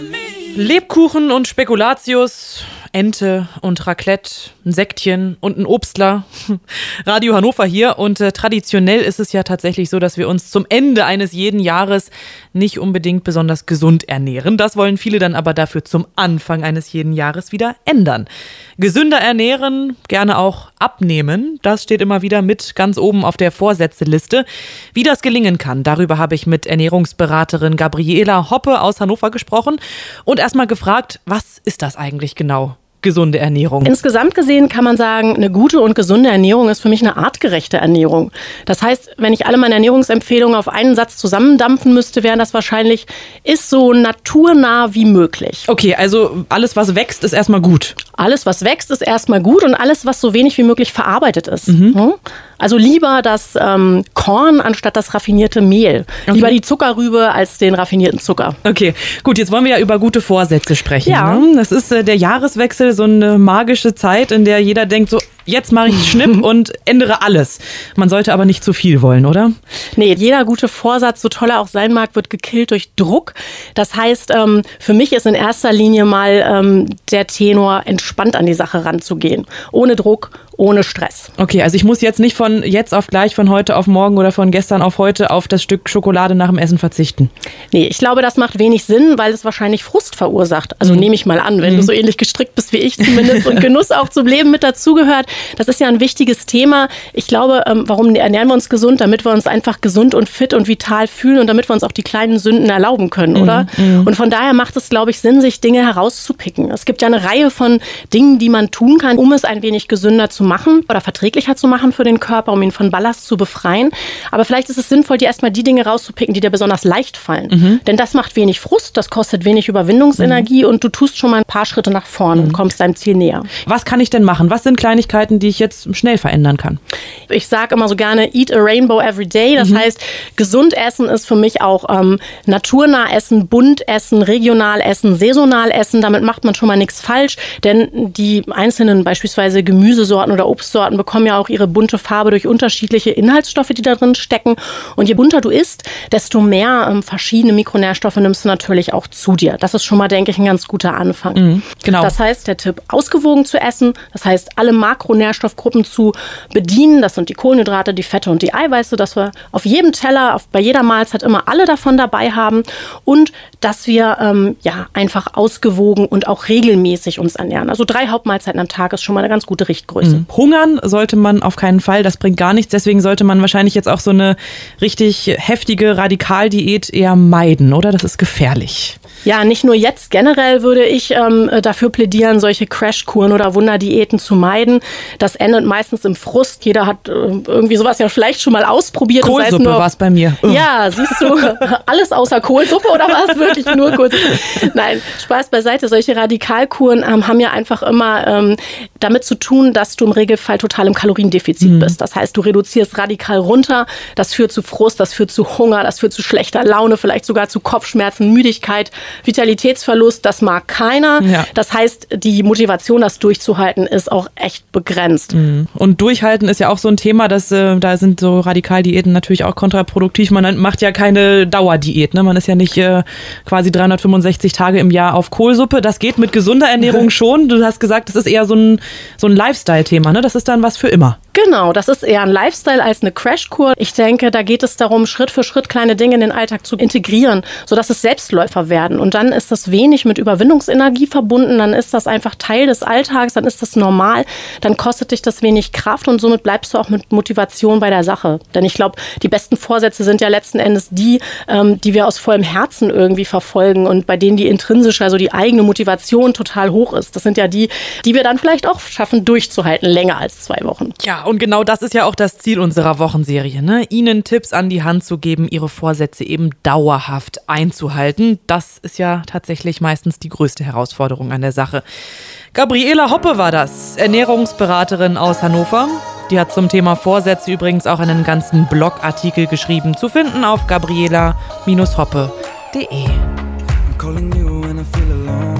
Lebkuchen und Spekulatius, Ente und Raclette, ein Sektchen und ein Obstler. Radio Hannover hier und traditionell ist es ja tatsächlich so, dass wir uns zum Ende eines jeden Jahres nicht unbedingt besonders gesund ernähren. Das wollen viele dann aber dafür zum Anfang eines jeden Jahres wieder ändern. Gesünder ernähren, gerne auch abnehmen, das steht immer wieder mit ganz oben auf der Vorsätzeliste. Wie das gelingen kann, darüber habe ich mit Ernährungsberaterin Gabriela Hoppe aus Hannover gesprochen und erstmal gefragt, was ist das eigentlich genau? Gesunde Ernährung. Insgesamt gesehen kann man sagen, eine gute und gesunde Ernährung ist für mich eine artgerechte Ernährung. Das heißt, wenn ich alle meine Ernährungsempfehlungen auf einen Satz zusammendampfen müsste, wären das wahrscheinlich, ist so naturnah wie möglich. Okay, also alles, was wächst, ist erstmal gut. Alles, was wächst, ist erstmal gut und alles, was so wenig wie möglich verarbeitet ist. Also lieber das Korn anstatt das raffinierte Mehl. Okay. Lieber die Zuckerrübe als den raffinierten Zucker. Okay, gut, jetzt wollen wir ja über gute Vorsätze sprechen. Ja. Ne? Das ist der Jahreswechsel, so eine magische Zeit, in der jeder denkt so, jetzt mache ich Schnipp und ändere alles. Man sollte aber nicht zu viel wollen, oder? Nee, jeder gute Vorsatz, so toll er auch sein mag, wird gekillt durch Druck. Das heißt, für mich ist in erster Linie mal der Tenor, entspannt an die Sache ranzugehen. Ohne Druck, ohne Stress. Okay, also ich muss jetzt nicht von jetzt auf gleich, von heute auf morgen oder von gestern auf heute auf das Stück Schokolade nach dem Essen verzichten. Nee, ich glaube, das macht wenig Sinn, weil es wahrscheinlich Frust verursacht. Also nehme ich mal an, wenn du so ähnlich gestrickt bist wie ich zumindest und Genuss auch zum Leben mit dazugehört. Das ist ja ein wichtiges Thema. Ich glaube, warum ernähren wir uns gesund? Damit wir uns einfach gesund und fit und vital fühlen und damit wir uns auch die kleinen Sünden erlauben können, oder? Und von daher macht es, glaube ich, Sinn, sich Dinge herauszupicken. Es gibt ja eine Reihe von Dingen, die man tun kann, um es ein wenig gesünder zu machen oder verträglicher zu machen für den Körper, um ihn von Ballast zu befreien. Aber vielleicht ist es sinnvoll, dir erstmal die Dinge rauszupicken, die dir besonders leicht fallen. Denn das macht wenig Frust, das kostet wenig Überwindungsenergie und du tust schon mal ein paar Schritte nach vorne und kommst deinem Ziel näher. Was kann ich denn machen? Was sind Kleinigkeiten, die ich jetzt schnell verändern kann? Ich sage immer so gerne, eat a rainbow every day. Das heißt, gesund essen ist für mich auch naturnah essen, bunt essen, regional essen, saisonal essen. Damit macht man schon mal nichts falsch, denn die einzelnen beispielsweise Gemüsesorten oder Obstsorten bekommen ja auch ihre bunte Farbe durch unterschiedliche Inhaltsstoffe, die da drin stecken. Und je bunter du isst, desto mehr verschiedene Mikronährstoffe nimmst du natürlich auch zu dir. Das ist schon mal, denke ich, ein ganz guter Anfang. Genau. Das heißt, der Tipp, ausgewogen zu essen, das heißt, alle Makronährstoffgruppen zu bedienen. Das sind die Kohlenhydrate, die Fette und die Eiweiße, dass wir auf jedem Teller, bei jeder Mahlzeit immer alle davon dabei haben und dass wir einfach ausgewogen und auch regelmäßig uns ernähren. Also 3 Hauptmahlzeiten am Tag ist schon mal eine ganz gute Richtgröße. Hungern sollte man auf keinen Fall, das bringt gar nichts. Deswegen sollte man wahrscheinlich jetzt auch so eine richtig heftige Radikaldiät eher meiden, oder? Das ist gefährlich. Ja, nicht nur jetzt. Generell würde ich dafür plädieren, solche Crashkuren oder Wunderdiäten zu meiden. Das endet meistens im Frust. Jeder hat irgendwie sowas ja vielleicht schon mal ausprobiert. Kohlsuppe war es bei mir. Ja, siehst du, alles außer Kohlsuppe oder war es wirklich nur Kohlsuppe? Nein, Spaß beiseite. Solche Radikalkuren haben ja einfach immer damit zu tun, dass du im Regelfall total im Kaloriendefizit bist. Das heißt, du reduzierst radikal runter. Das führt zu Frust, das führt zu Hunger, das führt zu schlechter Laune, vielleicht sogar zu Kopfschmerzen, Müdigkeit, Vitalitätsverlust. Das mag keiner. Ja. Das heißt, die Motivation, das durchzuhalten, ist auch echt begrenzt. Und durchhalten ist ja auch so ein Thema, da sind so Radikaldiäten natürlich auch kontraproduktiv. Man macht ja keine Dauerdiät, ne? Man ist ja nicht quasi 365 Tage im Jahr auf Kohlsuppe. Das geht mit gesunder Ernährung schon. Du hast gesagt, das ist eher so ein Lifestyle-Thema, ne? Das ist dann was für immer. Genau, das ist eher ein Lifestyle als eine Crashkur. Ich denke, da geht es darum, Schritt für Schritt kleine Dinge in den Alltag zu integrieren, sodass es Selbstläufer werden. Und dann ist das wenig mit Überwindungsenergie verbunden, dann ist das einfach Teil des Alltags, dann ist das normal, dann kostet dich das wenig Kraft und somit bleibst du auch mit Motivation bei der Sache. Denn ich glaube, die besten Vorsätze sind ja letzten Endes die wir aus vollem Herzen irgendwie verfolgen und bei denen die intrinsische, also die eigene Motivation total hoch ist. Das sind ja die wir dann vielleicht auch schaffen durchzuhalten, länger als 2 Wochen. Ja, und genau das ist ja auch das Ziel unserer Wochenserie, ne? Ihnen Tipps an die Hand zu geben, ihre Vorsätze eben dauerhaft einzuhalten. Das ist ja tatsächlich meistens die größte Herausforderung an der Sache. Gabriela Hoppe war das, Ernährungsberaterin aus Hannover. Die hat zum Thema Vorsätze übrigens auch einen ganzen Blogartikel geschrieben, zu finden auf gabriela-hoppe.de.